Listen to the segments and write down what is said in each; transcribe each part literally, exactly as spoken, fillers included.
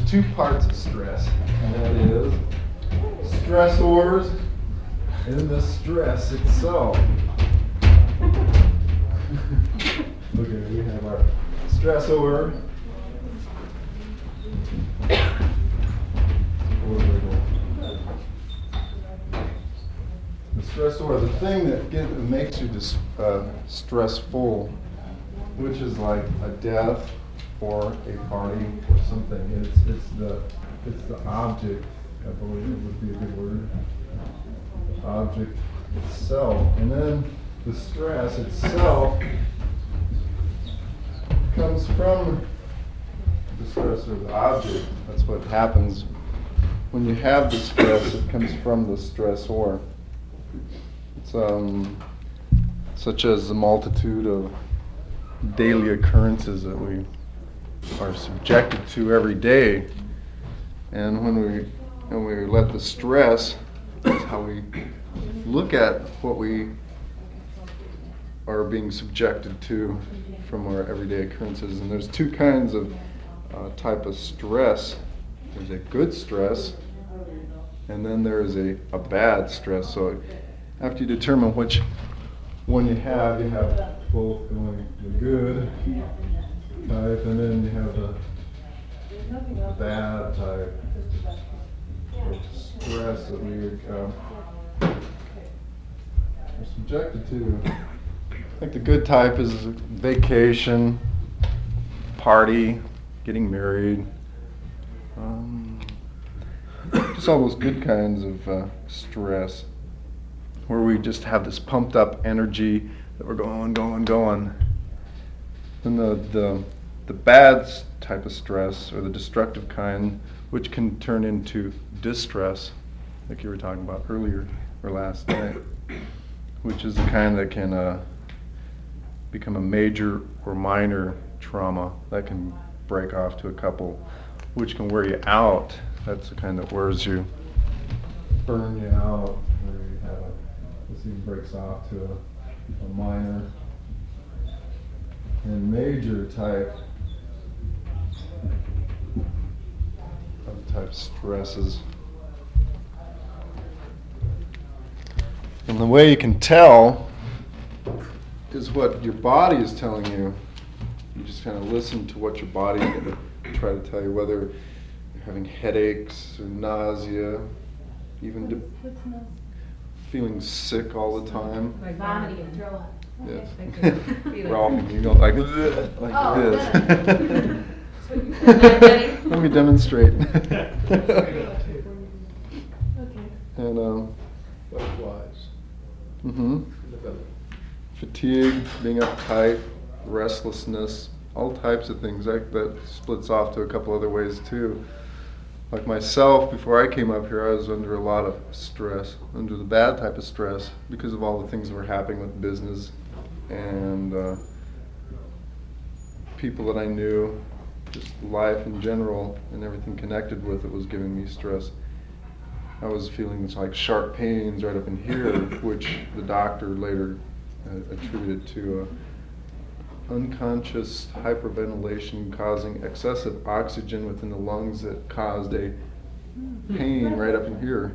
two parts of stress, and that is stressors and the stress itself. Okay, we have our stressor. The stressor, the thing that get, makes you dis, uh, stressful, which is like a death or a party or something. It's it's the it's the object, I believe it would be a good word. The object itself, and then the stress itself comes from the stress or the object. That's what happens when you have the stress. It comes from the stressor. It's um, such as the multitude of daily occurrences that we are subjected to every day, and when we when we let the stress, that's how we look at what we are being subjected to from our everyday occurrences. And there's two kinds of uh, type of stress. There's a good stress, and then there is a, a bad stress. So after you determine which one you have, you have both going the good type, and then you have the, the bad type of stress that we uh, are subjected to. I think the good type is vacation, party, getting married, um, just all those good kinds of uh, stress, where we just have this pumped up energy that we're going, going, going. And the, the, the bad type of stress, or the destructive kind, which can turn into distress, like you were talking about earlier, or last night, which is the kind that can uh, become a major or minor trauma that can break off to a couple, which can wear you out. That's the kind that wears you, burn you out, where you have a, this even breaks off to a, a minor and major type of type stresses. And the way you can tell is what your body is telling you. You just kind of listen to what your body is going to try to tell you, whether you're having headaches or nausea, even de- feeling sick all the time. Like vomiting and throw up. Yes. Okay. We're all you know, like, like Oh, this. Ready? Let me demonstrate. Okay. And um, Butterflies. mm-hmm. In the belly. Fatigue, being uptight, restlessness, all types of things. That, that splits off to a couple other ways too. Like myself, before I came up here, I was under a lot of stress, under the bad type of stress, because of all the things that were happening with business and uh, people that I knew, just life in general and everything connected with it was giving me stress. I was feeling like sharp pains right up in here, which the doctor later uh, attributed to uh, unconscious hyperventilation causing excessive oxygen within the lungs that caused a pain right up in here.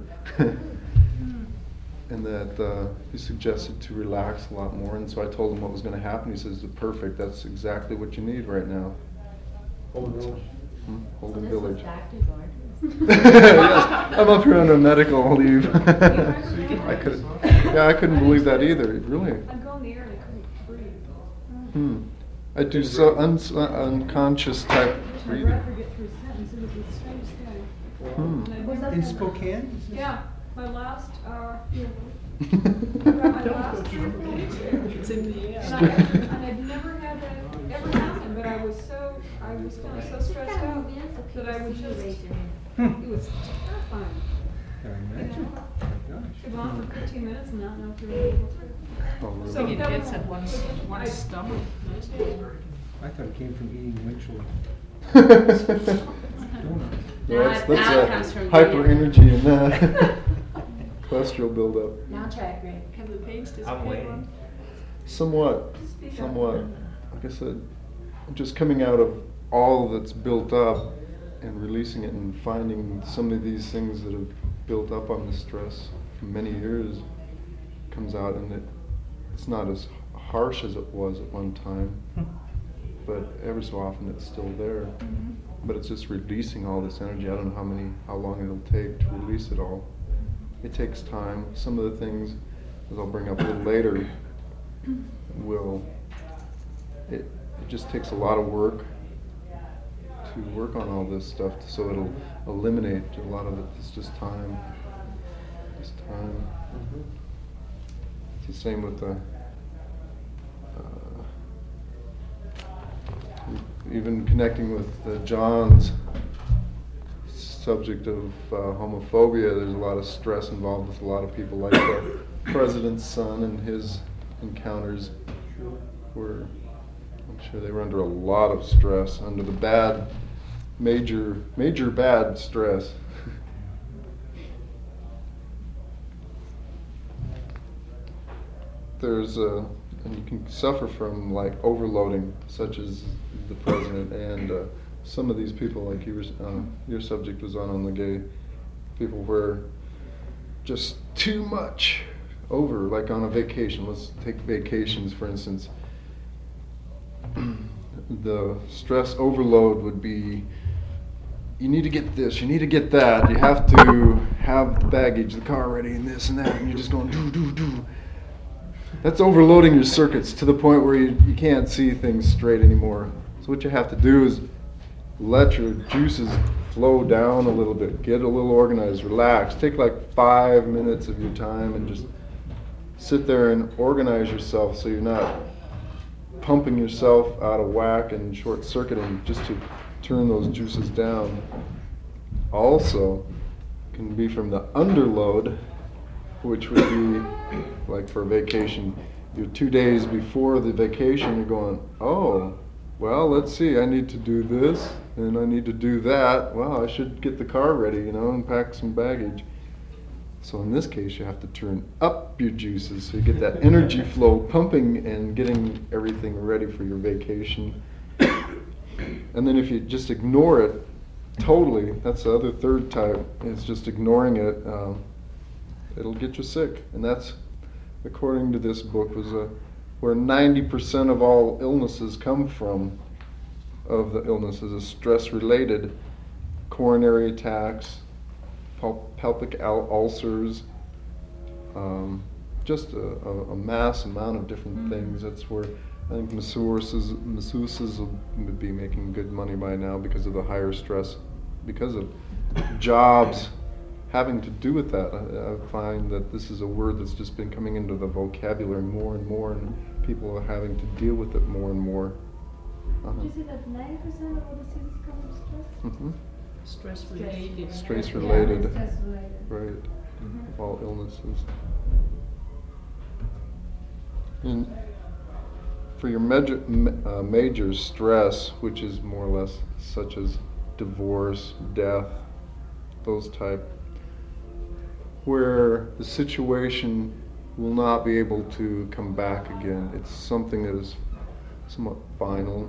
And that uh, he suggested to relax a lot more, and so I told him what was going to happen. He says, perfect, that's exactly what you need right now. Holden Village. Hmm? Holden This Village. is doctor's orders. Yes, I'm up here under medical leave. I could, yeah, I couldn't believe that either. Really. I'd go in the air and I couldn't breathe. Hmm. I do so un- unconscious type breathing. I'd rather get through a sentence. It was the strangest thing. Hmm. And I'd never- In Spokane? Yeah, my last, uh, my last three or four weeks there. It's in the And, I, and I'd never had that ever happen, but I was so, I was feeling so stressed out that I would just, it was terrifying. I imagine. Oh my gosh. You'd go on for fifteen minutes and not know if you were able to. Oh, really? So It that gets was- at one, one I- stomach. I thought it came from eating Winchell That's, Now- that's now it a comes from hyper Gideon. energy and that cholesterol buildup. Now try it, Greg. Have the pains disappear? I'm waiting. Somewhat, Speak up. somewhat. Like I said, just coming out of all that's built up, and releasing it and finding some of these things that have built up on the stress for many years comes out, and it, it's not as harsh as it was at one time, but every so often it's still there. Mhm. But it's just releasing all this energy. I don't know how many, how long it'll take to release it all. It takes time. Some of the things, as I'll bring up a little later, will, it, it just takes a lot of work to work on all this stuff, so it'll eliminate a lot of it. It's just time. Just time. Mhm. It's the same with the, uh, even connecting with uh, John's subject of uh, homophobia. There's a lot of stress involved with a lot of people, like the president's son and his encounters were, I'm sure they were under a lot of stress, under the bad, major, major bad stress. There's a, and you can suffer from like overloading, such as the president and uh, some of these people, like you were, uh, your subject was on on the gay people, where just too much over, like on a vacation. Let's take vacations for instance. The stress overload would be, you need to get this, you need to get that, you have to have the baggage, the car ready, and this and that, and you're just going do do do. That's overloading your circuits to the point where you, you can't see things straight anymore. So what you have to do is let your juices flow down a little bit, get a little organized, relax, take like five minutes of your time and just sit there and organize yourself so you're not pumping yourself out of whack and short-circuiting, just to turn those juices down. Also, can be from the underload, which would be like for a vacation. You're two days before the vacation, you're going, oh, well, let's see, I need to do this, and I need to do that. Well, I should get the car ready, you know, and pack some baggage. So in this case, you have to turn up your juices so you get that energy flow pumping and getting everything ready for your vacation. And then if you just ignore it totally, that's the other third type, is just ignoring it, um, it'll get you sick. And that's, according to this book, was a, where ninety percent of all illnesses come from, of the illnesses, is stress-related, coronary attacks, pul- pelvic ul- ulcers, um, just a, a, a mass amount of different Mm-hmm. things. That's where I think masseuses, masseuses will be making good money by now because of the higher stress, because of jobs having to do with that. I, I find that this is a word that's just been coming into the vocabulary more and more, and people are having to deal with it more and more. Uh-huh. Did you say that ninety percent of all diseases come from stress? Mhm. Stress related. Stress related. Yeah, stress related. Right, Mhm. of all illnesses. And for your major, ma- uh, major stress, which is more or less such as divorce, death, those type, where the situation will not be able to come back again. It's something that is somewhat final,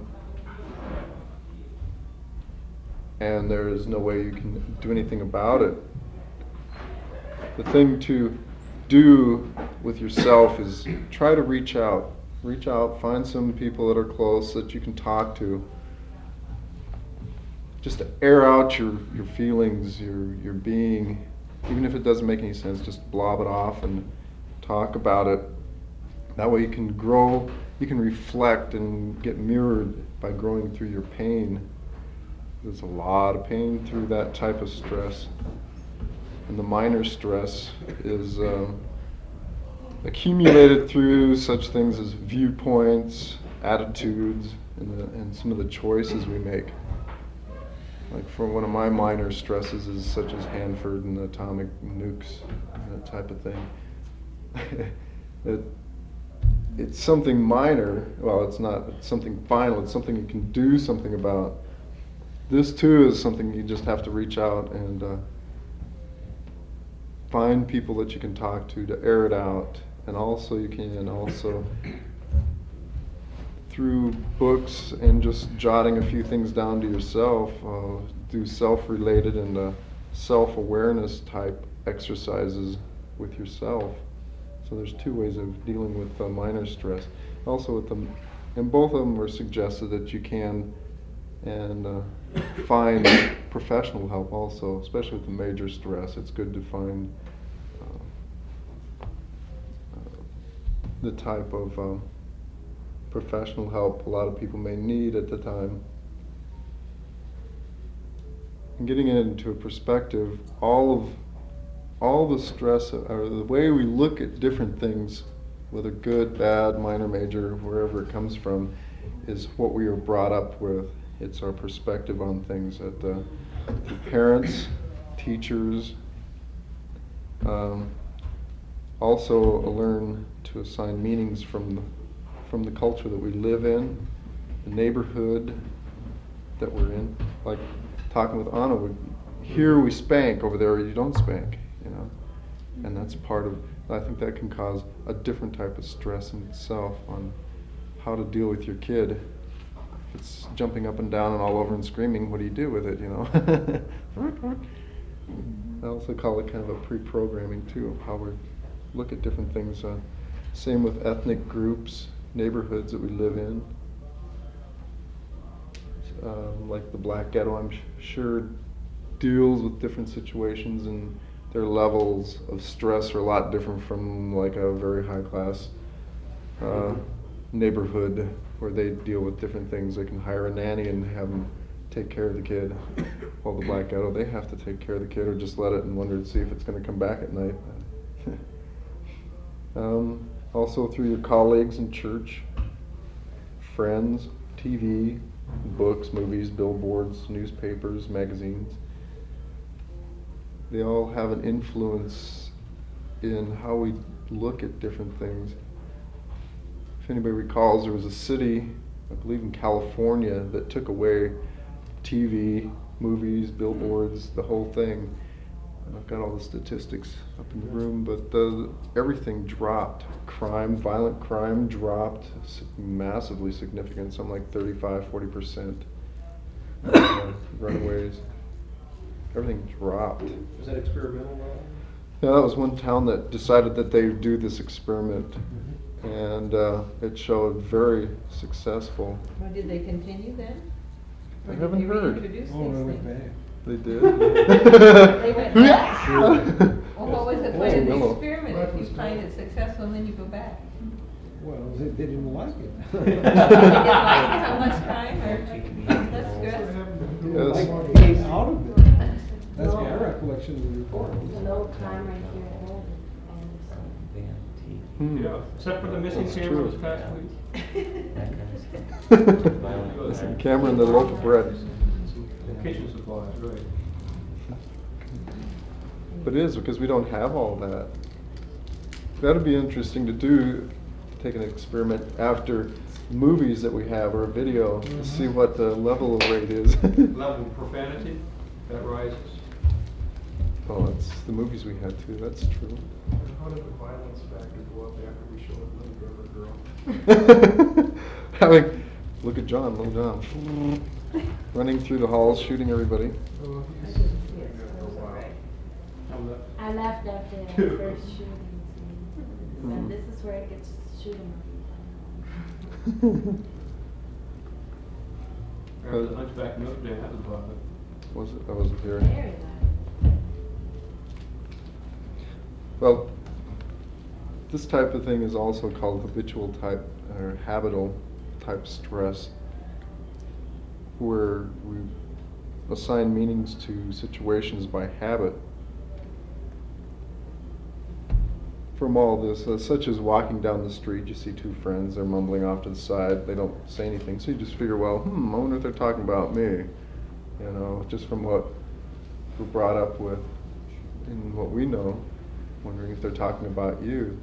and there is no way you can do anything about it. The thing to do with yourself is try to reach out. Reach out, find some people that are close that you can talk to. Just to air out your, your feelings, your, your being. Even if it doesn't make any sense, just blob it off and talk about it. That way you can grow, you can reflect and get mirrored by growing through your pain. There's a lot of pain through that type of stress. And the minor stress is um, accumulated through such things as viewpoints, attitudes, and, the, and some of the choices we make. Like for one of my minor stresses is such as Hanford and the atomic nukes, that type of thing. it, it's something minor. Well, it's not it's something final. It's something you can do something about. This too is something you just have to reach out and uh, find people that you can talk to to air it out. And also you can also, through books and just jotting a few things down to yourself, uh, do self-related and uh, self-awareness type exercises with yourself. So there's two ways of dealing with uh, minor stress. Also with them, and both of them were suggested that you can and uh, find professional help also, especially with the major stress. It's good to find uh, uh, the type of um, professional help a lot of people may need at the time. And getting it into a perspective, all of all the stress, or the way we look at different things, whether good, bad, minor, major, wherever it comes from, is what we are brought up with. It's our perspective on things that the, the parents, teachers, um, also learn to assign meanings from the, from the culture that we live in, the neighborhood that we're in. Like talking with Anna, we, here we spank, over there you don't spank, you know, and that's part of. I think that can cause a different type of stress in itself on how to deal with your kid. If it's jumping up and down and all over and screaming, what do you do with it, you know? I also call it kind of a pre-programming too, of how we look at different things. Uh, same with ethnic groups, neighborhoods that we live in. Um, like the Black Ghetto, I'm sh- sure deals with different situations, and their levels of stress are a lot different from like a very high class uh, neighborhood where they deal with different things. They can hire a nanny and have them take care of the kid. While the Black Ghetto, they have to take care of the kid or just let it and wonder to see if it's going to come back at night. um, also through your colleagues in church, friends, T V, books, movies, billboards, newspapers, magazines. They all have an influence in how we look at different things. If anybody recalls, there was a city, I believe in California, that took away T V, movies, billboards, the whole thing. And I've got all the statistics up in the room, but the, everything dropped. Crime, violent crime dropped massively significant, something like thirty-five, forty percent. Uh, runaways. Everything dropped. Was that experimental? Yeah, that was one town that decided that they would do this experiment, mm-hmm. and uh, it showed very successful. Well, did they continue then? I Or haven't did they heard. reintroduce Oh, these I went things? back. They did. They went back? Well, what was the point Oh, of the Willow. experiment? If you find it successful, then you go back. Well, they, they didn't like it. They didn't like how much time or less stress? Yes. Like, came out of it. That's my recollection of the report. No time right here at home. Hmm. Yeah, except for the missing That's camera true. this past week. Listen, camera and the loaf of bread. Kitchen supplies, right. But it is, because we don't have all that. That'd be interesting to do, take an experiment after movies that we have or a video to see what the level of rate is. Level of profanity, that rises. Oh, that's the movies we had too, that's true. How did the violence factor go up after we showed Little River Girl? Having, look at John, little John, running through the halls, shooting everybody. Oh, I he's- didn't see it, so it was Wow. alright. I'm not- I left after the first shooting scene. Hmm. So this is where it gets shooting. After the Hunchback of Notre Dame, that was violent. Was it? I wasn't here. Very loud. Well, this type of thing is also called habitual type or habitual type stress, where we assign meanings to situations by habit. From all this, uh, such as walking down the street, you see two friends, they're mumbling off to the side, they don't say anything, so you just figure, well, hmm, I wonder if they're talking about me, you know, just from what we're brought up with and what we know, wondering if they're talking about you.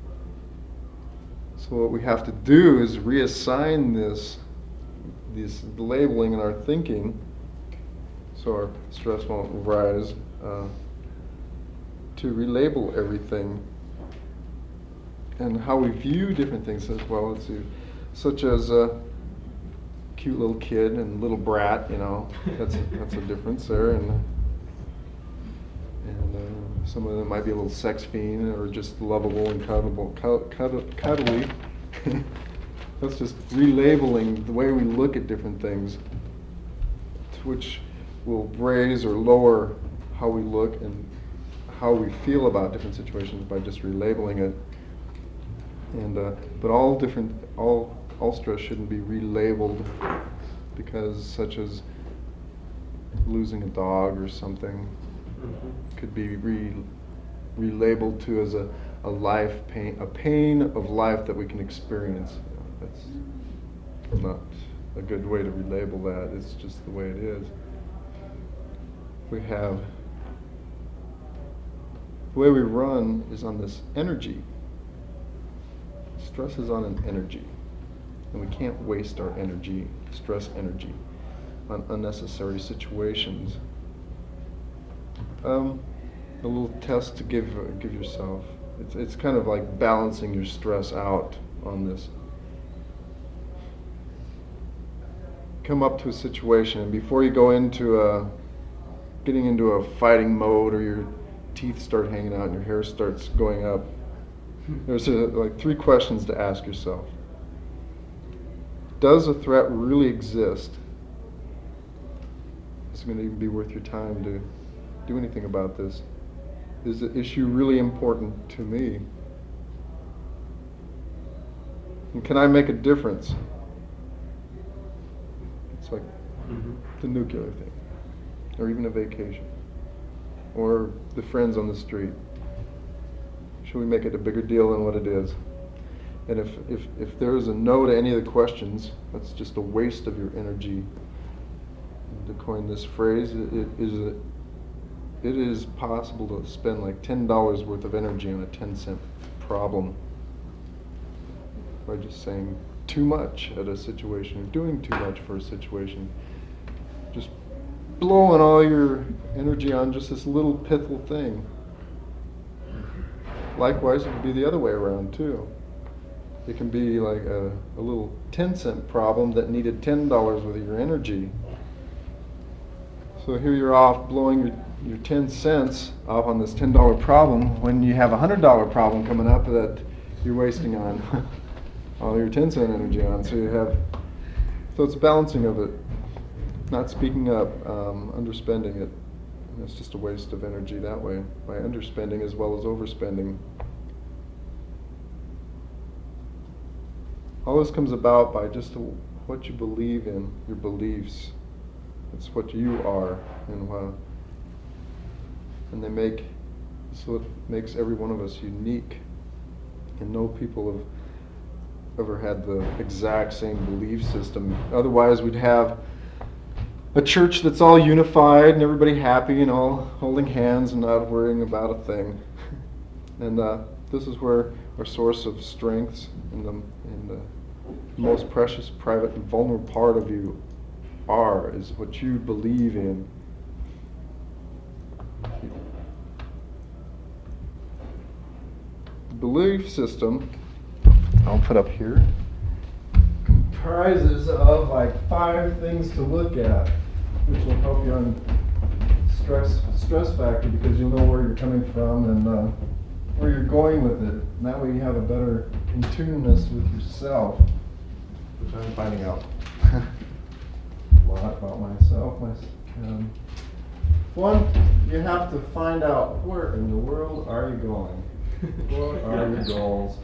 So what we have to do is reassign this, this labeling in our thinking, so our stress won't rise, uh, to relabel everything and how we view different things as well, as you, such as uh, cute little kid and little brat, you know, that's a, that's a difference there. And and uh, some of them might be a little sex fiend or just lovable and cuddable, cuddly. cuddly. That's just relabeling the way we look at different things, which will raise or lower how we look and how we feel about different situations by just relabeling it. And uh, but all different, all all stress shouldn't be relabeled, because such as losing a dog or something could be re relabeled to as a, a life pain, a pain of life that we can experience. You know, that's not a good way to relabel that. It's just the way it is. We have, the way we run is on this energy. Stress is on an energy, and we can't waste our energy, stress energy, on unnecessary situations. Um, a little test to give uh, give yourself. It's it's kind of like balancing your stress out on this. Come up to a situation, and before you go into a getting into a fighting mode, or your teeth start hanging out and your hair starts going up, there's a, like three questions to ask yourself. Does a threat really exist? Is it going to even be worth your time to do anything about this? Is the issue really important to me? And can I make a difference? It's like mm-hmm. the nuclear thing, or even a vacation, or the friends on the street. Should we make it a bigger deal than what it is? And if, if, if there's a no to any of the questions, that's just a waste of your energy. And to coin this phrase, it, it is a, it is possible to spend like ten dollars worth of energy on a ten cent problem by just saying too much at a situation, or doing too much for a situation. Just blowing all your energy on just this little pitiful thing. Likewise, it can be the other way around too. It can be like a, a little ten cent problem that needed ten dollars worth of your energy. So here you're off blowing your, your ten cents off on this ten dollar problem when you have a one hundred dollar problem coming up that you're wasting on all your ten cent energy on. So you have, so it's a balancing of it. Not speaking up, um, underspending it. And it's just a waste of energy that way, by underspending as well as overspending. All this comes about by just what you believe in, your beliefs. It's what you are, and uh, and they make, so it makes every one of us unique. And no people have ever had the exact same belief system. Otherwise, we'd have a church that's all unified and everybody happy and all holding hands and not worrying about a thing. And uh, this is where our source of strengths and the, and the most precious, private, and vulnerable part of you are, is what you believe in. The belief system, I'll put up here, comprises of like five things to look at, which will help you on stress stress factor, because you'll know where you're coming from and uh, where you're going with it. And that way you have a better in tuneness with yourself, which I'm finding out a lot about myself. My, um, one, you have to find out, where in the world are you going? What are your goals?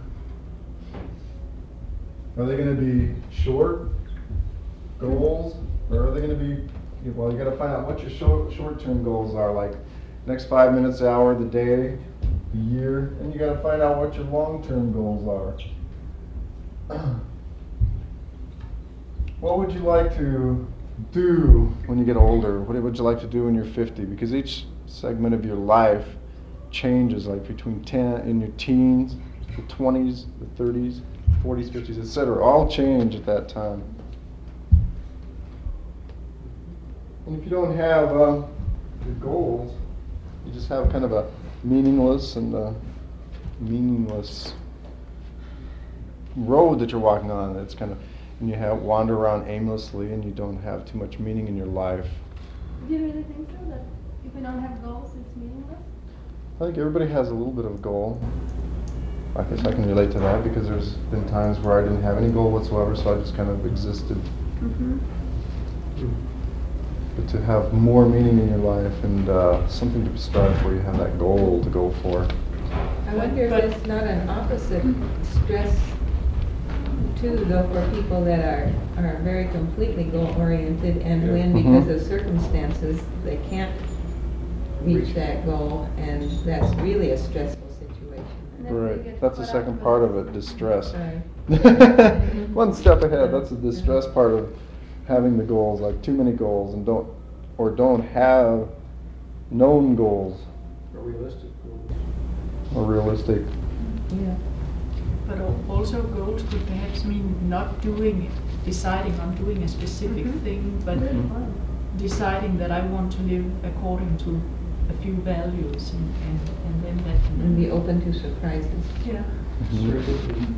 Are they going to be short goals, or are they going to be, well, you got to find out what your short, short-term goals are, like next five minutes, hour, the day, the year, and you got to find out what your long-term goals are. What would you like to do when you get older? What would you like to do when you're fifty? Because each segment of your life changes, like between ten in your teens, the twenties, the thirties, forties, fifties, et cetera, all change at that time. And if you don't have uh, your goals, you just have kind of a meaningless and uh, meaningless road that you're walking on. It's kind of, and you have wander around aimlessly and you don't have too much meaning in your life. Do you really think so, that if we don't have goals, it's meaningless? I think everybody has a little bit of a goal. I guess I can relate to that because there's been times where I didn't have any goal whatsoever, so I just kind of existed. Mm-hmm. But to have more meaning in your life and uh, something to strive for, you have that goal to go for. I wonder if it's not an opposite stress too, though, for people that are, are very completely goal-oriented, and when, Mhm. because of circumstances, they can't reach that goal, and that's really a stressful situation. And then we Right, get that's the caught up second with- part of it, distress. Right. One step ahead, that's the distress part of having the goals, like too many goals and don't, or don't have known goals Are realistic goals. or realistic. Yeah. But al- also goals could perhaps mean not doing, deciding on doing a specific Mhm. thing, but Very Mhm. fun. deciding that I want to live according to a few values, and, and, and then that can And be open to surprises. Yeah. Mhm.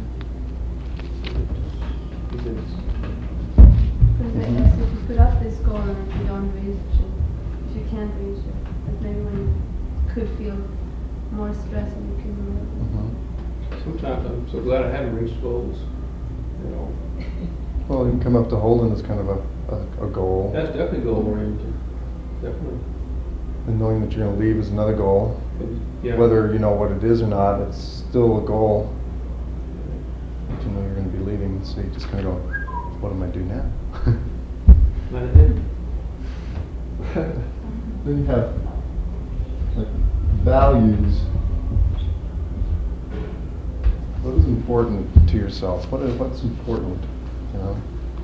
Because Mhm. I guess if you put up this goal and if you don't reach it, if you can't reach it, that maybe when you could feel more stress and you can remove Mhm. Sometimes I'm so glad I haven't reached goals, you know. Well, you can come up to Holden as kind of a, a, a goal. That's definitely goal oriented, definitely. And knowing that you're going to leave is another goal. But, yeah. Whether you know what it is or not, it's still a goal. But you know you're going to be leaving, so you just kind of go, what am I do now? Plan ahead. Then you have like values. What is important to yourself? What is what's important? You know,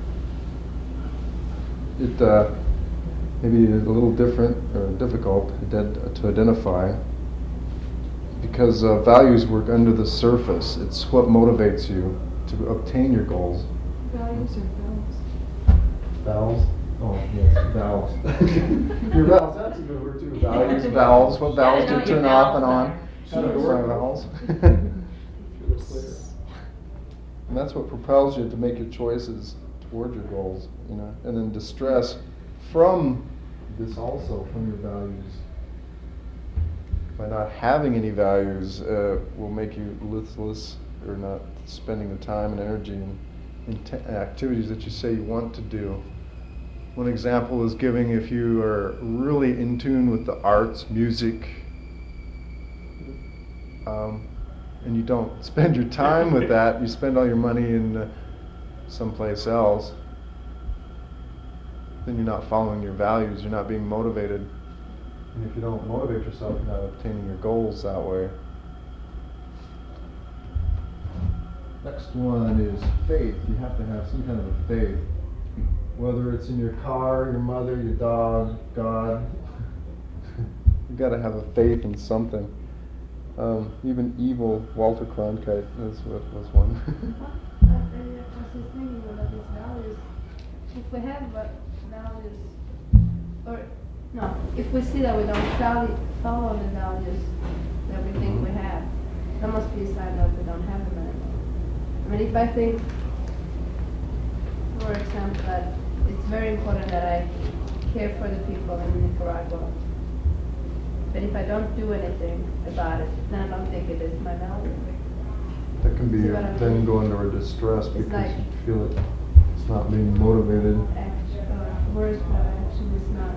it uh, maybe is a little different or difficult ident- to identify because uh, values work under the surface. It's what motivates you to obtain your goals. Values or goals? Valves? Oh, yes, valves. Your valves, that's a good word too. Values, valves, what valves do you turn off and on? How to Sorry, work. valves. Feel it clear. And that's what propels you to make your choices toward your goals, you know. And then distress from this also, from your values. By not having any values uh, will make you listless or not spending the time and energy in, in t- activities that you say you want to do. One example is giving if you are really in tune with the arts, music, um, and you don't spend your time with that, you spend all your money in uh, someplace else, then you're not following your values, you're not being motivated. And if you don't motivate yourself, you're not obtaining your goals that way. Next one is faith. You have to have some kind of a faith. Whether it's in your car, your mother, your dog, God. You've got to have a faith in something. Um, even evil Walter Cronkite is what was one. But uh, I was just thinking about these values. If we have va- values, or no, if we see that we don't follow, follow the values that we think we have, that must be a sign that we don't have them anymore. I mean, if I think, for example, that it's very important that I care for the people in Nicaragua, but if I don't do anything about it, then I don't think it is my value. That can be See what I then mean? go into a distress It's because like- you feel it, it's not being motivated. Act, uh, words, but action is not.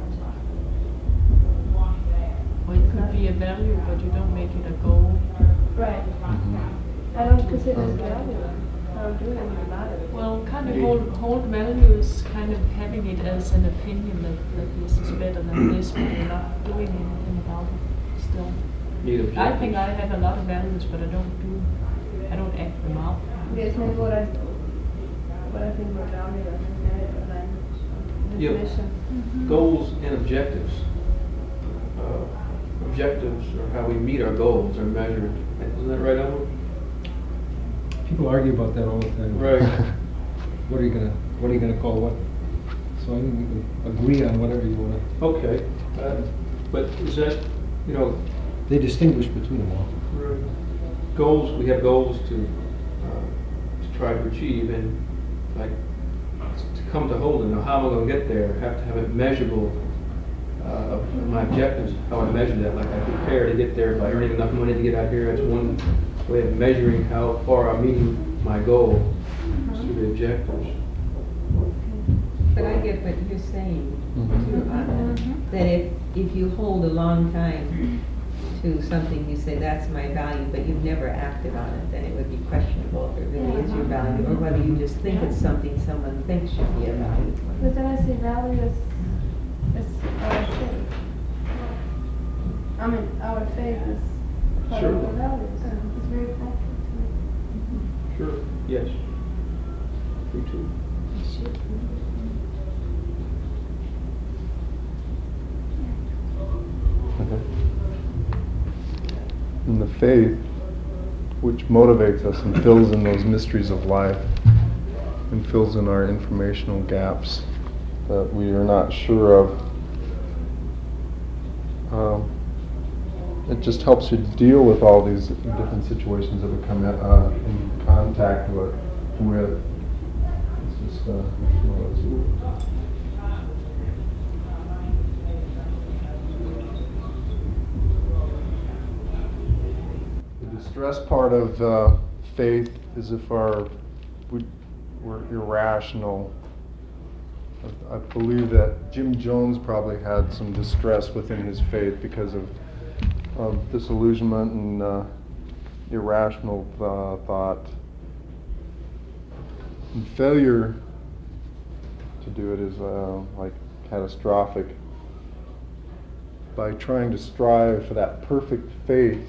Or it could be a value, but you don't make it a goal. Right. Mhm. I don't consider it value. I don't do anything about it. Well, kind of hold, hold value is kind of having it as an opinion that, that this is better than this, but you're not doing anything about it still. Need I objectives. think I have a lot of values, but I don't do, I don't act them out. Yes, maybe what I, what I think about value, I think maybe a language, or Yeah. definition. Goals and objectives. Uh, Objectives are how we meet our goals, are measured. Isn't that right, Elmer? People argue about that all the time. Right. What are you gonna, what are you gonna call what? So I think we can agree on whatever you wanna, Okay, uh, but is that, you know, they distinguish between them all. goals, we have goals to, uh, to try to achieve, and like come to Holden, now how am I gonna get there? Have to have it measurable, uh, of my objectives, how I measure that, like I prepare to get there by earning enough money to get out here. That's one way of measuring how far I'm meeting my goal, is through the objectives. But I get what you're saying Mhm. too, Anna, that if, if you hold a long time to something, you say, that's my value, but you've never acted on it, then it would be questionable if it really is your value, or whether you just think it's something someone thinks should be a value. But then I say value is, is our faith. I mean, our faith is part Sure. of the values. It's very practical to me. Sure, yes. Me too. Okay. And the faith, which motivates us and fills in those mysteries of life and fills in our informational gaps that we are not sure of. Um, it just helps you deal with all these different situations that we come in, uh, in contact with. with. It's just, uh, well, it's- The distress part of uh, faith is if our we, we're irrational. I, I believe that Jim Jones probably had some distress within his faith because of, of disillusionment and uh, irrational uh, thought. And failure to do it is uh, like catastrophic. By trying to strive for that perfect faith,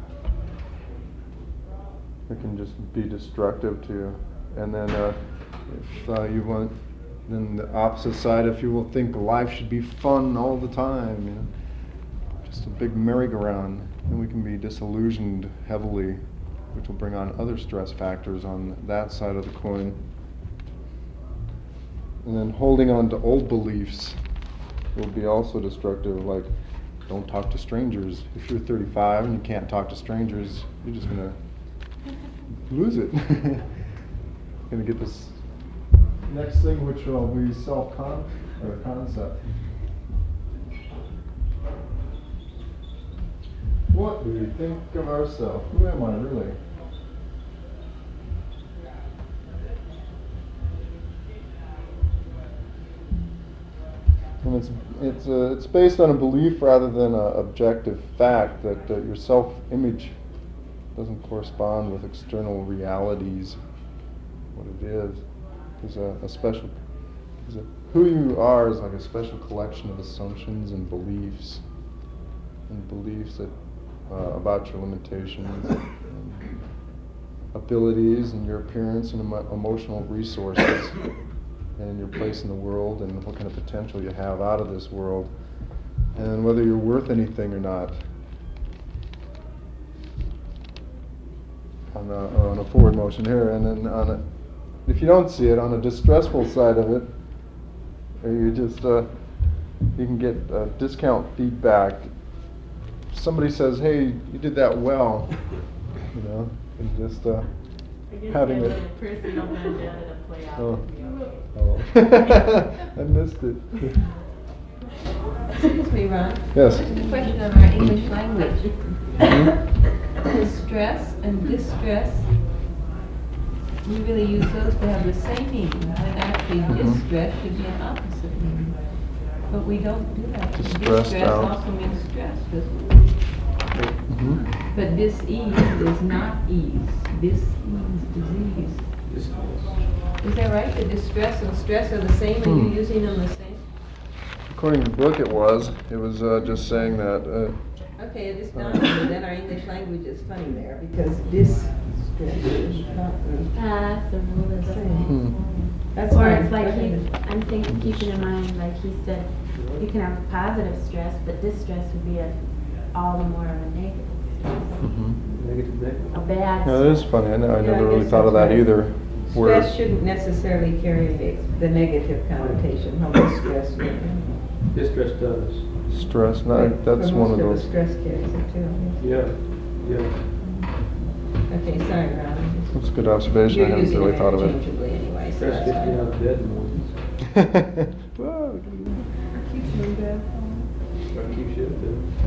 it can just be destructive to you. And then uh, if uh, you want, then the opposite side, if you will think life should be fun all the time, you know, just a big merry-go-round, then we can be disillusioned heavily, which will bring on other stress factors on that side of the coin. And then holding on to old beliefs will be also destructive, like don't talk to strangers. If you're thirty-five and you can't talk to strangers, you're just gonna lose it. Gonna get this next thing, which will be self-con or concept. What do we think of ourselves? Who am I really? And it's it's uh, it's based on a belief rather than an objective fact that uh, your self-image doesn't correspond with external realities. What it is is a, a special. Is a, who you are is like a special collection of assumptions and beliefs, and beliefs that uh, about your limitations, and abilities, and your appearance and emo- emotional resources, and your place in the world, and what kind of potential you have out of this world, and whether you're worth anything or not. On a, on a forward motion here, and then on a, if you don't see it, on a distressful side of it, or you just, uh, you can get uh, discount feedback. Somebody says, "Hey, you did that well," you know, and just uh, I guess having that it. little personal vendetta to play out. Oh. would be okay. Oh, I missed it. Excuse me, Ron. Yes. Just a question on our English language. Distress and distress, we really use those to have the same meaning, when actually Mhm. distress should be an opposite meaning. But we don't do that. Distressed Distress out. also means stress, doesn't it? Mhm. But dis-ease is not ease. Dis-ease, disease. This- Is that right? The distress and stress are the same, and Hmm. you're using them the same? According to the book, it was. It was uh, just saying that. Uh, Okay, it is not, but then our English language is funny there, because this stress is not the Uh, that's the rule of the same. hmm. That's Or fine. it's like Go he, ahead. I'm thinking, keeping in mind, like he said, you can have positive stress, but this stress would be a, all the more of a negative stress. Mhm. Negative, negative. A bad Yeah, that is funny. I, know, I Yeah, never I really guess thought of that's that right. either. Stress shouldn't necessarily carry the, the negative connotation, how much stress would. Distress does. Stress, no, that's For one of most those. the stress carries it too. Yeah, yeah. Okay, sorry, Ron. That's a good observation. I You're hadn't using really it thought of it. interchangeably anyway, so Stress that's gets me fine. out of bed in the morning. Whoa, Keeps me dead. Try to keep shit, uh,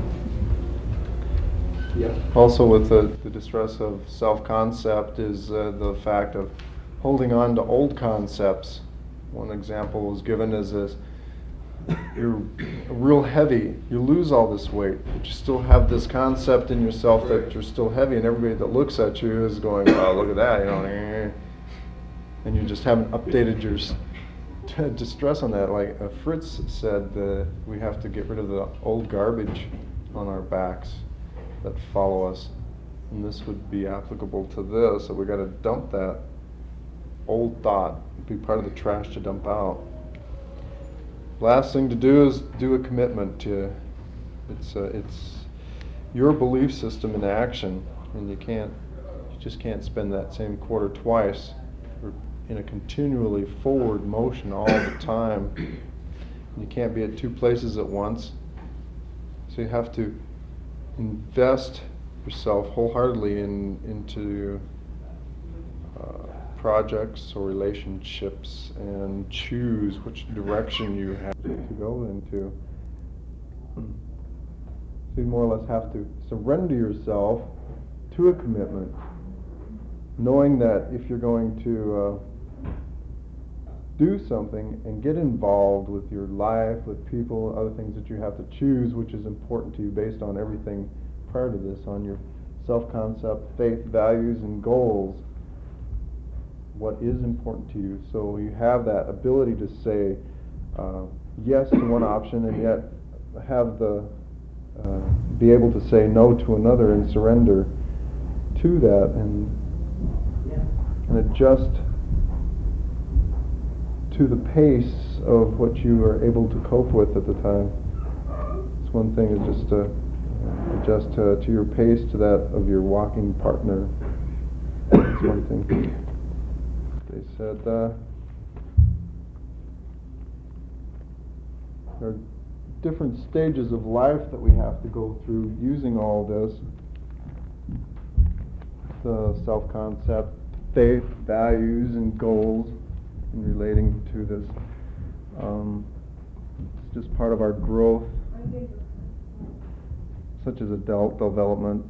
yeah. Also with the, the distress of self-concept is uh, the fact of holding on to old concepts. One example was given as this, you're real heavy, you lose all this weight, but you still have this concept in yourself that you're still heavy, and everybody that looks at you is going, oh, look at that, you know, and you just haven't updated your s- distress on that. Like uh, Fritz said, uh, we have to get rid of the old garbage on our backs that follow us, and this would be applicable to this, so we got to dump that old thought, be part of the trash to dump out. Last thing to do is do a commitment to, it's uh, it's your belief system in action, and you can't, you just can't spend that same quarter twice. We're in a continually forward motion all the time. You can't be at two places at once, so you have to invest yourself wholeheartedly in into uh, projects or relationships and choose which direction you have to go into. So you more or less have to surrender yourself to a commitment, knowing that if you're going to uh, do something and get involved with your life, with people, other things that you have to choose, which is important to you based on everything prior to this, on your self-concept, faith, values, and goals, what is important to you. So you have that ability to say uh, yes to one option and yet have the uh, be able to say no to another and surrender to that and and adjust to the pace of what you are able to cope with at the time. It's one thing is just to adjust to, to your pace to that of your walking partner. That's one thing. They said uh, there are different stages of life that we have to go through using all this. The self-concept, faith, values, and goals in relating to this. Um, it's just part of our growth, such as adult development,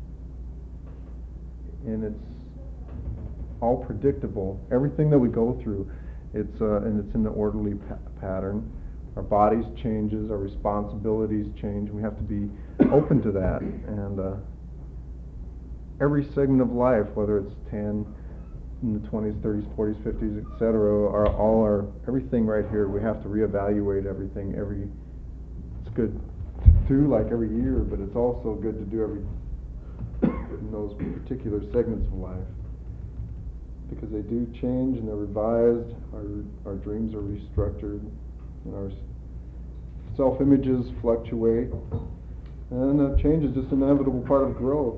and it's all predictable. Everything that we go through, it's uh, and it's in an orderly pa- pattern. Our bodies changes, our responsibilities change. We have to be open to that. And uh, every segment of life, whether it's ten, in the twenties, thirties, forties, fifties, et cetera, are all our everything right here. We have to reevaluate everything. Every it's good to do like every year, but it's also good to do every in those particular segments of life, because they do change and they're revised. Our our dreams are restructured, and our self-images fluctuate, and uh, change is just an inevitable part of growth.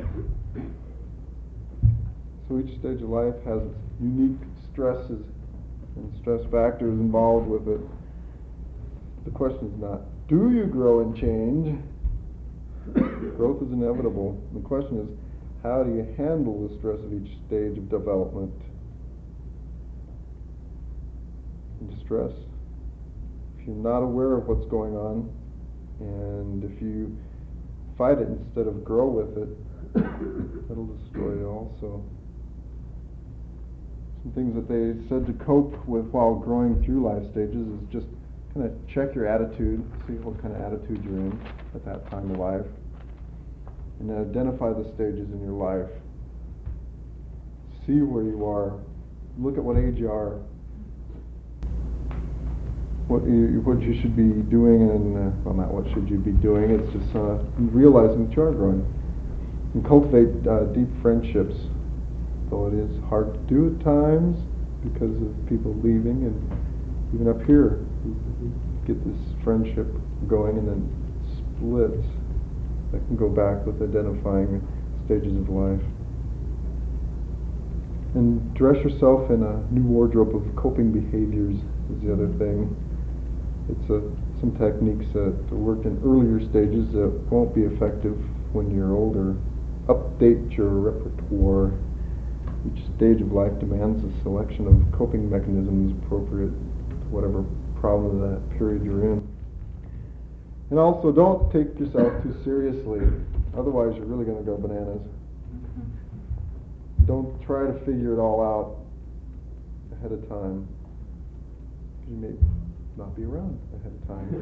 So each stage of life has its unique stresses and stress factors involved with it. The question is not, do you grow and change? Growth is inevitable. The question is, how do you handle the stress of each stage of development and distress? If you're not aware of what's going on, and if you fight it instead of grow with it, that'll destroy you also. Some things that they said to cope with while growing through life stages is just kind of check your attitude, see what kind of attitude you're in at that time of life, and identify the stages in your life. See where you are. Look at what age you are. What you, what you should be doing, and uh, well, not what should you be doing. It's just uh, realizing that you are growing, and cultivate uh, deep friendships. Though it is hard to do at times because of people leaving, and even up here, we get this friendship going and then splits. That can go back with identifying stages of life. And dress yourself in a new wardrobe of coping behaviors is the other thing. It's a, some techniques that work in earlier stages that won't be effective when you're older. Update your repertoire. Each stage of life demands a selection of coping mechanisms appropriate to whatever problem of that period you're in. And also, don't take yourself too seriously. Otherwise, you're really going to go bananas. Don't try to figure it all out ahead of time. You may not be around ahead of time.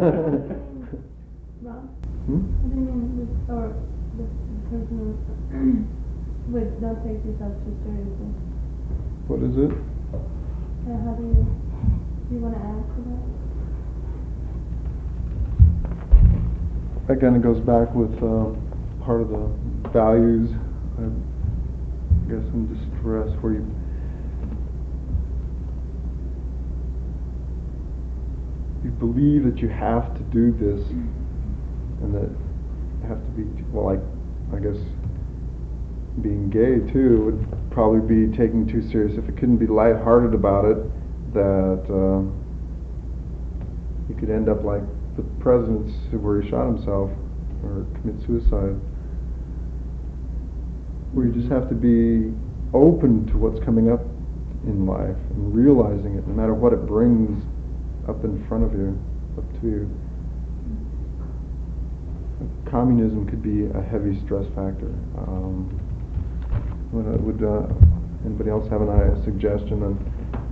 Ron? Hmm? What do you mean with, or the person who- with don't take yourself too seriously? What is it? Uh, how do you, do you want to add to that? That kind of goes back with um, part of the values, I guess, in distress, where you you believe that you have to do this, and that you have to be, well, like, I guess, being gay too would probably be taken too serious. If it couldn't be lighthearted about it, that uh, you could end up like the president's where he shot himself or commit suicide, where you just have to be open to what's coming up in life and realizing it, no matter what it brings up in front of you, up to you. Communism could be a heavy stress factor. Um, would uh, would uh, anybody else have an, a suggestion on,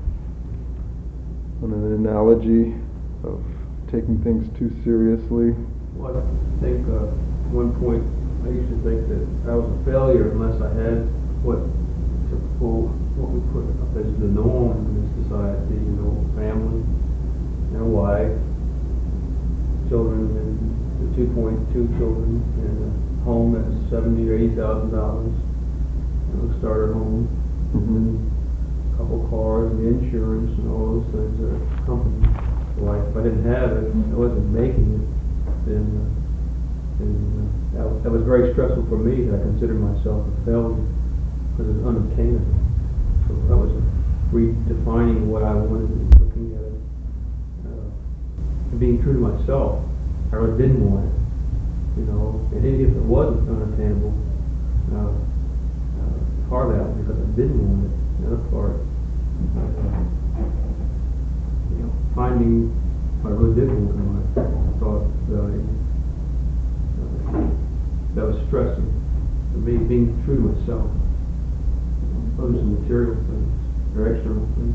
on an analogy of taking things too seriously? Well, I think uh, one point I used to think that I was a failure unless I had what typical, what we put up as the norm in this society, you know, family, and a wife, children, and the two point two children, and a home that's seventy or eighty thousand dollars, you know, starter home, Mm-hmm. and a couple cars, and the insurance, and all those things that accompany life. If I didn't have it, I wasn't making it, then, uh, then uh, that, that was very stressful for me. That I considered myself a failure because it was unobtainable. So that was redefining what I wanted and looking at it. Uh, and being true to myself, I really didn't want it. You know, and even if it wasn't unattainable, uh, uh, part of that was because I didn't want it. The other part, uh, you know, finding what I really did want in life, I thought value. Uh, that was stressing for me, being true to myself. Those are material things, or external things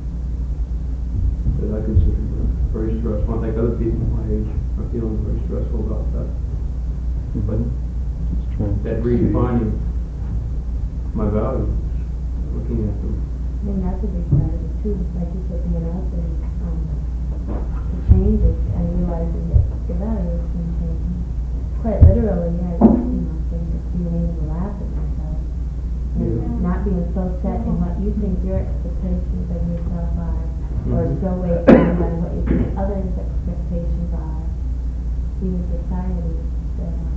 that I consider very stressful. I think other people my age are feeling very stressful about that. But that redefining my values, looking at them. I think that's a big part of it too, like you said, being open um, to changes and realizing that your values can change. Quite literally, I you know, think of being able to laugh at yourself and Yeah. not being so set in what you think your expectations of yourself are, or Mhm. so way down on what you think others' expectations are. Being society. That, uh,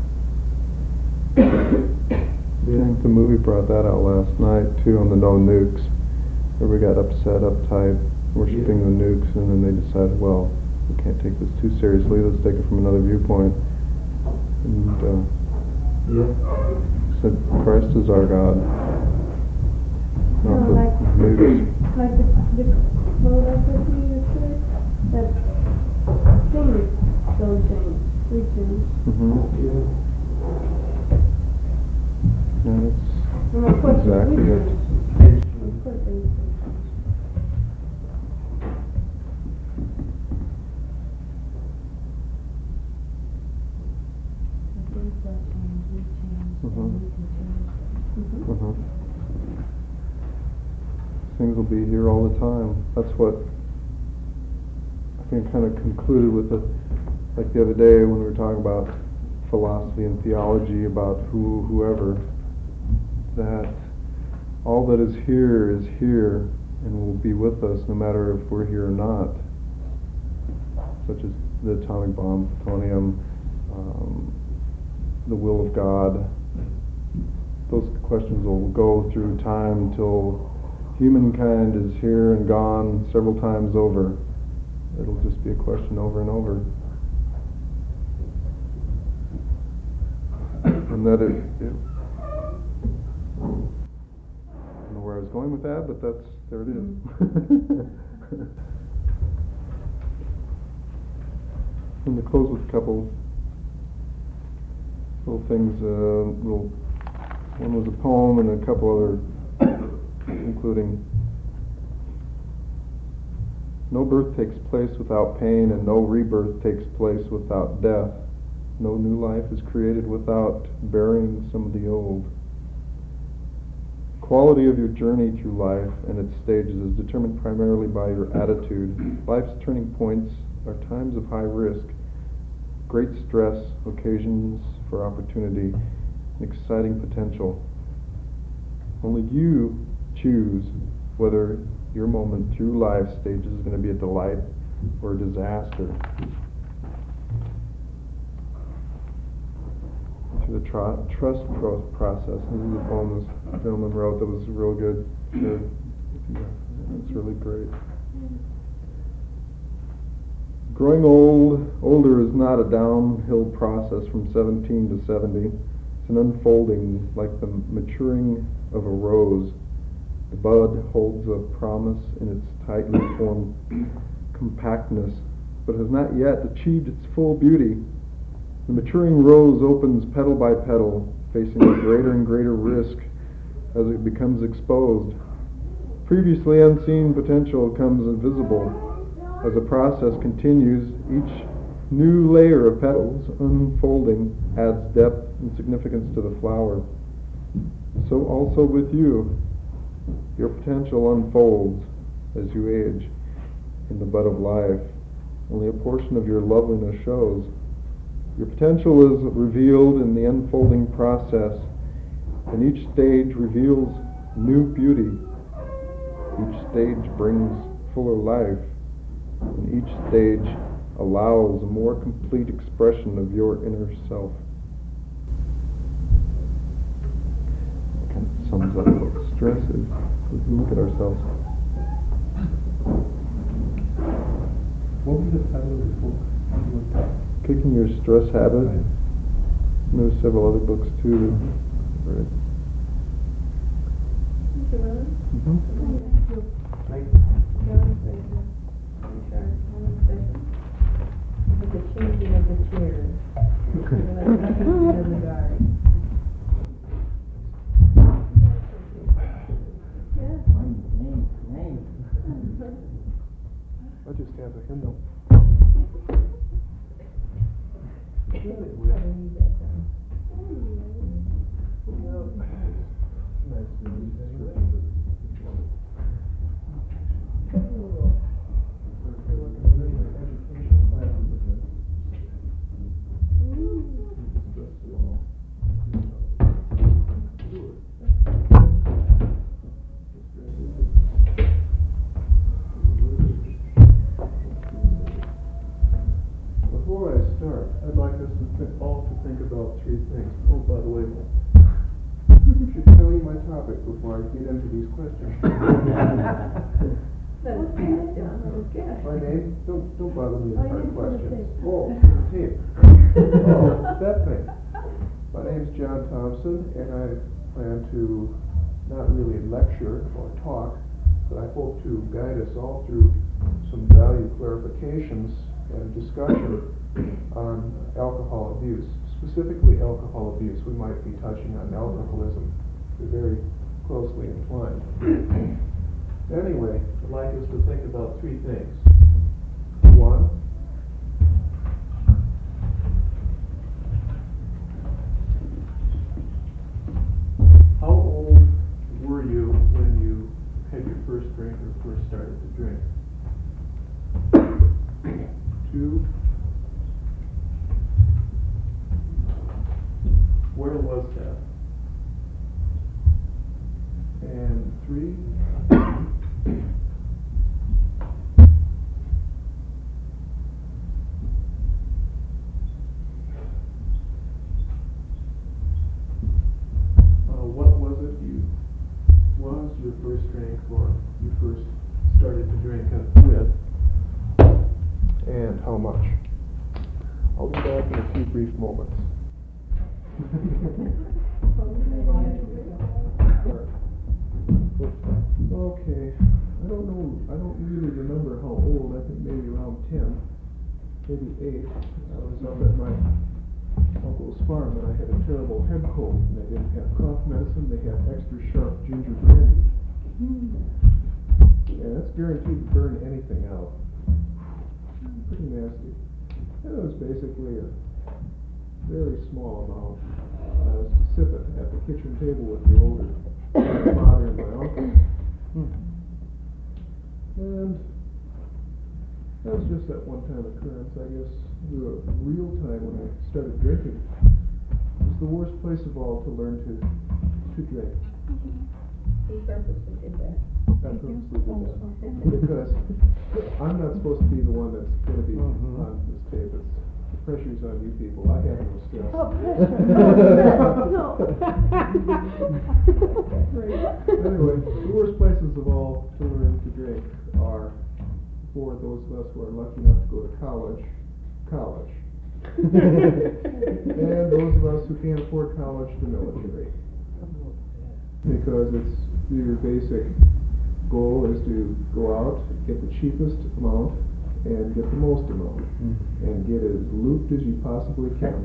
I think the movie brought that out last night too, on the No Nukes, where we got upset, uptight, worshiping Yeah. the nukes, and then they decided, well, we can't take this too seriously, let's take it from another viewpoint. And uh, Yeah. said, Christ is our God, not No, the like- nukes. Like the, the quote I said to you yesterday, that things don't change, we change. Mm-hmm. Yeah. Yeah, And of course, that's exactly we it. change. Of course, things change. the things that change, we change, Mhm. and we can change. Mhm. Uh-huh. Things will be here all the time. That's what I think kind of concluded with the, like the other day when we were talking about philosophy and theology, about who, whoever, that all that is here is here and will be with us no matter if we're here or not, such as the atomic bomb, plutonium, um, the will of God. Those questions will go through time until humankind is here and gone several times over. It'll just be a question over and over. And that it, it I don't know where I was going with that, but that's, there it is. I'm going to close with a couple little things. Uh, little, one was a poem and a couple other, including, no birth takes place without pain, and no rebirth takes place without death. No new life is created without burying some of the old. Quality of your journey through life and its stages is determined primarily by your attitude. Life's turning points are times of high risk, great stress, occasions for opportunity, and exciting potential. Only you choose whether your moment through life stages is going to be a delight or a disaster. Through the tr- trust pro- process. This is a poem this gentleman wrote that was real good. Sure. It's really great. Growing old, older is not a downhill process from seventeen to seventy. It's an unfolding like the maturing of a rose. The bud holds a promise in its tightly formed compactness, but has not yet achieved its full beauty. The maturing rose opens petal by petal, facing a greater and greater risk as it becomes exposed. Previously unseen potential comes invisible. As the process continues, each new layer of petals unfolding adds depth and significance to the flower. So also with you, your potential unfolds as you age in the bud of life. Only a portion of your loveliness shows. Your potential is revealed in the unfolding process, and each stage reveals new beauty. Each stage brings fuller life, and each stage allows a more complete expression of your inner self. That kind of sums up what stress is. We can look at ourselves. What was the title of the book? Kicking Your Stress Habit. And there's several other books too. Right. Mm-hmm. With the changing of the chairs. In the garden. I just have a hymnal. Before I start, I'd like us to th- all to think about three things. Oh, by the way, I should tell you my topic before I get into these questions. My name? Don't don't bother me with hard questions. Oh, the tape. Oh, that thing. My name's John Thompson, and I plan to not really lecture or talk, but I hope to guide us all through some value clarifications and discussion on alcohol abuse, specifically alcohol abuse. We might be touching on alcoholism. They're very closely entwined. Anyway, I'd like us to think about three things. One, how old were you when you had your first drink or first started to drink? Two, where was that? And three, uh, what was it you was your first drink or you first started to drink with? And how much? I'll be back in a few brief moments. Okay, I don't know, I don't really remember how old, I think maybe around ten. maybe eight, I was up at my uncle's farm and I had a terrible head cold and they didn't have cough medicine, they had extra sharp ginger brandy. And that's guaranteed to burn anything out. Pretty nasty. And it was basically a very small amount. I was to sip it at the kitchen table with the older my father and my uncle. And that was just that one-time occurrence. I guess the real time when I started drinking was the worst place of all to learn to to drink. He purposely did that. I purposely did that. Because I'm not supposed to be the one that's going to be Mhm. on this tape. It's, the pressure's on you people. I have no stress. Oh, pressure. No, Anyway, the worst places of all to learn to drink are for those of us who are lucky enough to go to college, college. And those of us who can't afford college, the military. Because it's your basic goal is to go out, get the cheapest amount, and get the most amount, and get as looped as you possibly can.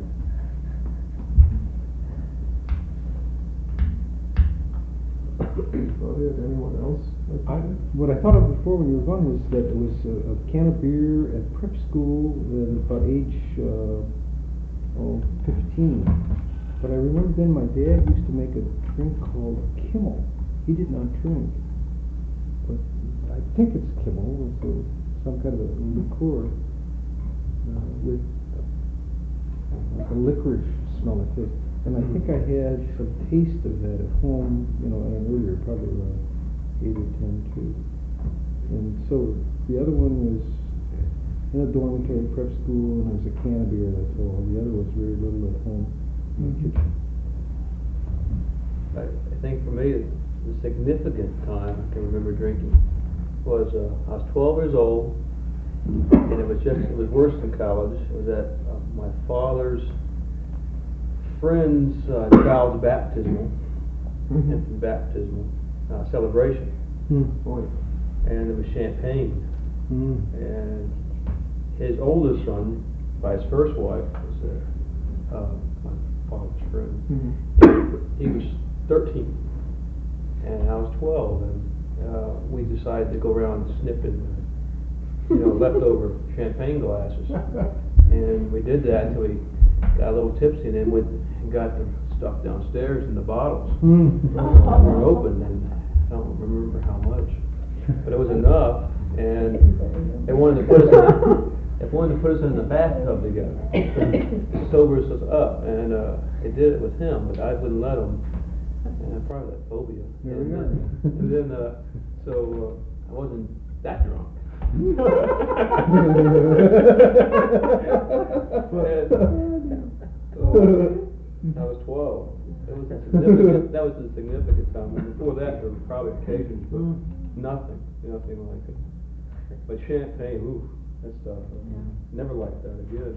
About it. Anyone else? like I, that? what I thought of before when you were gone was that it was a, a can of beer at prep school at about age uh, oh, fifteen. But I remember then my dad used to make a drink called Kimmel. He did not drink, but I think it's Kimmel. It's a, some kind of a liqueur uh, with uh, like a licorice smell it tastes. And I think I had some taste of that at home, you know, at an earlier, probably around eight or ten too. And so the other one was in a dormitory prep school, and there was a can of beer, that's all. The other was very little at home in the kitchen. I, I think for me, the significant time I can remember drinking was uh, I was twelve years old, and it was just it was worse than college. It was at uh, my father's friend's uh, child's baptismal, Mhm. infant baptismal uh, celebration, Oh, yeah. and it was champagne. Mm. And his oldest son, by his first wife, was uh, uh, my father's friend. Mhm. He was thirteen, and I was twelve, and uh, we decided to go around sniffing, you know, leftover champagne glasses. And we did that until we got a little tipsy, and then went and got the stuff downstairs in the bottles. Mm. They were open, and I don't remember how much, but it was enough. And they wanted to put us in, they wanted to put us in the bathtub together, sober us up, and uh, they did it with him, but I wouldn't let them. And I probably had phobia. There and, we uh, are. and then, uh, so uh, I wasn't that drunk. And, so, I was twelve. It was a significant, that was a significant time. And before that, there were probably occasions, but nothing, nothing like it. But champagne, ooh, that stuff. uh, Never liked that again.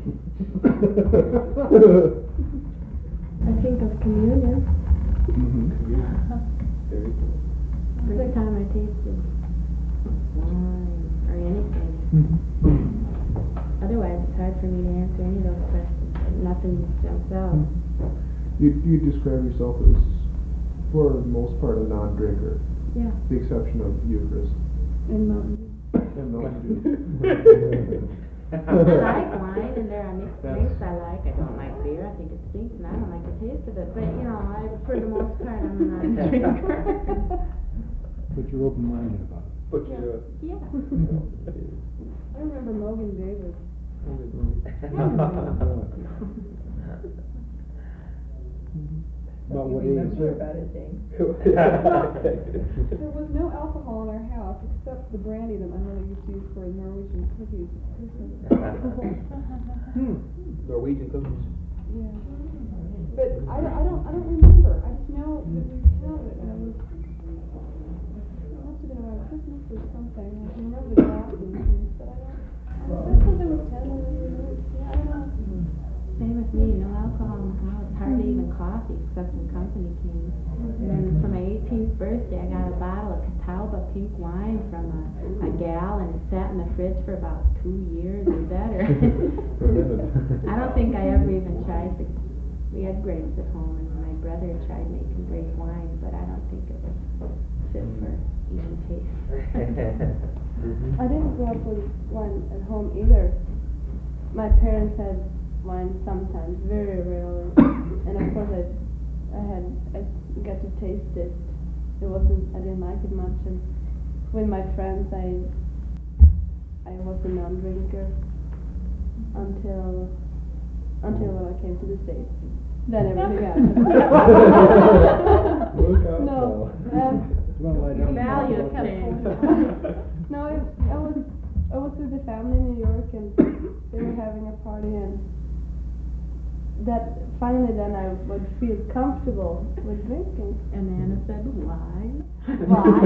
I think of communion. Very cool. First time I tasted wine or anything. Otherwise, it's hard for me to answer any of those questions. Nothing jumps out. You you describe yourself as, for the most part, a non-drinker, Yeah. the exception of Eucharist And Mountain Dew. and Mountain Dew. I like wine, and there are mixed drinks I like. I don't like beer. I think it stinks, and I don't like the taste of it. But you know, I, for the most part, I'm a non-drinker. But you're open-minded about it. But you, uh, Yeah. I remember Logan Davis. About what You age? remember about it, Jane. There was no alcohol in our house except the brandy that my mother used to use for Norwegian cookies. Norwegian cookies. Yeah. But I, don't- I don't, I don't remember. I just know that we had it, and it was, it must have been around Christmas or something. I can remember the glasses and things, but I don't, I don't, that's because I was ten, eleven years old. Yeah, I don't know. Same with me, no alcohol in the house, hardly even coffee, except when company came. And then from my eighteenth birthday, I got a bottle of Catawba pink wine from a, a gal, and it sat in the fridge for about two years or better. I don't think I ever even tried to, we had grapes at home, and my brother tried making grape wine, but I don't think it was fit for even taste. I didn't grow up with wine at home either. My parents had wine sometimes, very rarely, and of course I, I had, I got to taste it. It wasn't, I didn't like it much, and with my friends, I, I was a non-drinker until, until when I came to the States. Then everything happened. Look out No, now. um, Values change. No, I, I was I was with the family in New York, and they were having a party, and that finally then I would feel comfortable with drinking. And Anna said, why? Why?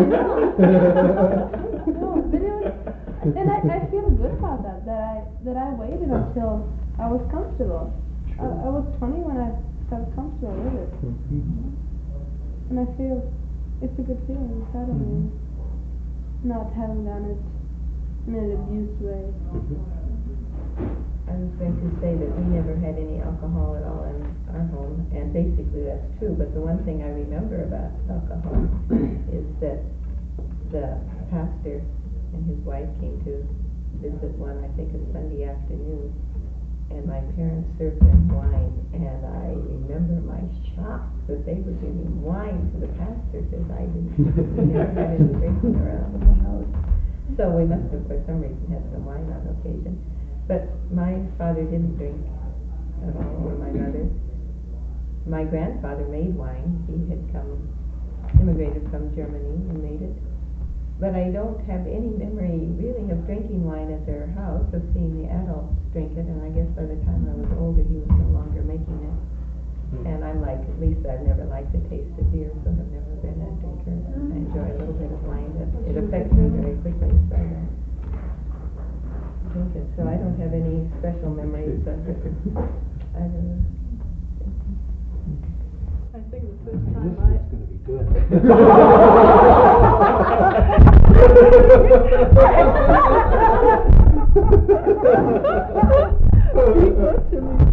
No, but it was, and I, I feel good about that. That I that I waited until I was comfortable. I, I was twenty when I felt comfortable with it, and I feel it's a good feeling inside of me. Not having done it in an abused way. I was going to say that we never had any alcohol at all in our home, and basically that's true, but the one thing I remember about alcohol is that the pastor and his wife came to visit one, I think, a Sunday afternoon, and my parents served them wine, and I remember my shock that they were giving wine to the pastor, because I didn't, we never had any drinking around the house. So we must have, for some reason, had some wine on occasion. But my father didn't drink at all, or my mother. My grandfather made wine. He had come, immigrated from Germany and made it. But I don't have any memory really of drinking wine at their house, of seeing the adults drink it, and I guess by the time I was older he was no longer making it. And I'm like Lisa, I've never liked the taste of beer, so I've never been a drinker. I enjoy a little bit of wine, but it affects me very quickly, so I don't drink it. So I don't have any special memories of it. I don't know. I think the first time This I, is gonna be good. He looked at me.